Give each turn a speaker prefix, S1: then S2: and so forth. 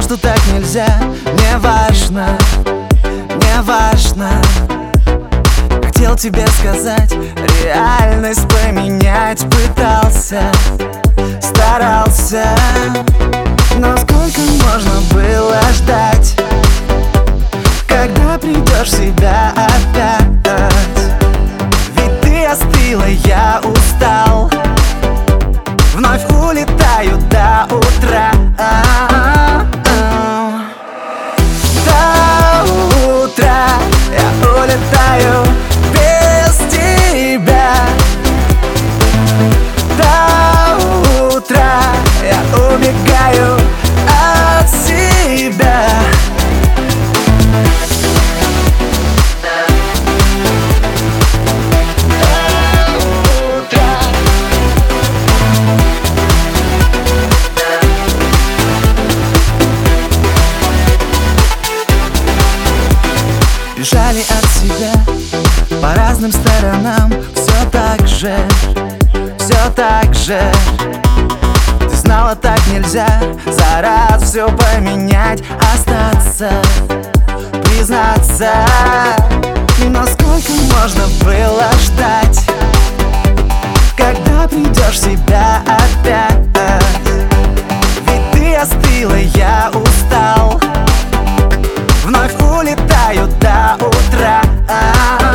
S1: что так нельзя. Мне важно, мне важно. Хотел тебе сказать, реальность поменять пытался, старался. Но сколько можно было ждать, когда придешь в себя опять? Ведь ты остыла, я устал, вновь улетаю до утра. До утра я улетаю без тебя. До утра я убегаю от себя. Бежали от себя по разным сторонам. Все так же, все так же. Ты знала, так нельзя за раз все поменять, остаться, признаться. Но сколько можно было ждать, когда придешь в себя опять? Ведь ты остыла, я устал, вновь улетаю до утра.